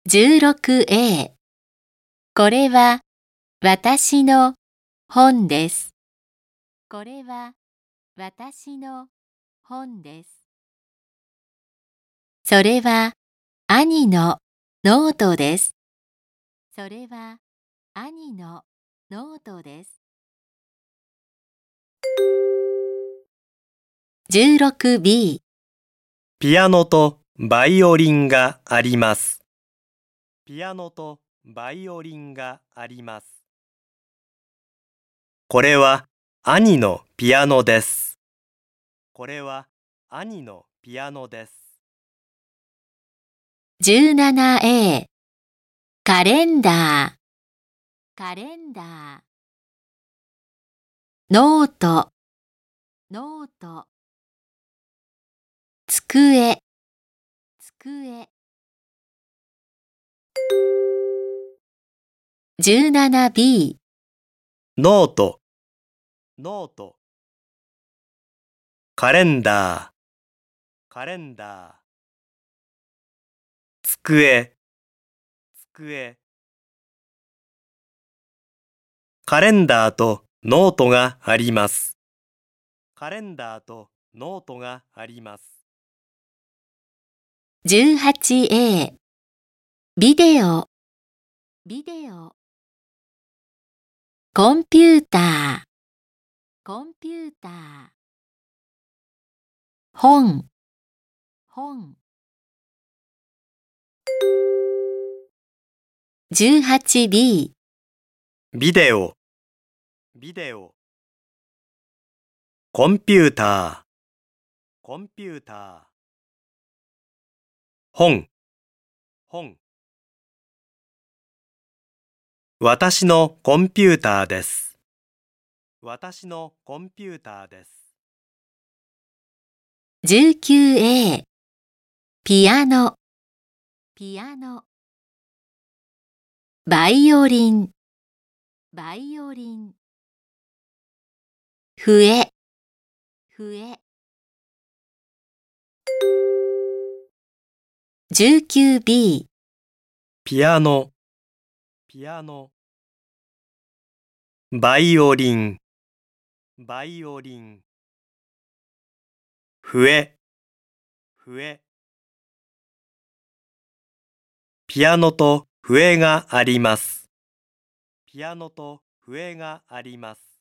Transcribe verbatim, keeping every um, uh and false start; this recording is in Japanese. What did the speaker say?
じゅうろくエー これは私の本です。これは私の本です。それは兄のノートです。それは兄のノートです。じゅうろくビーピアノとバイオリンがあります。ピアノとバイオリンがあります。これは兄のピアノです。これは兄のピアノです。 じゅうななエー カレンダーカレンダーノートノート机机じゅうななビーノート、ノート。カレンダー、カレンダー。机、机。カレンダーとノートがあります。カレンダーとノートがあります。 じゅうはちエー ビデオビデオコンピューターコンピューター本本じゅうはちビービデオ、ビデオ。コンピューター、コンピューター。本、本。私のコンピューターです。私のコンピューターです。 じゅうきゅうエー ピアノピアノバイオリンバイオリン笛笛じゅうきゅうビーピアノ、ピアノ。バイオリン、バイオリン。笛、笛。ピアノと笛があります。ピアノと笛があります。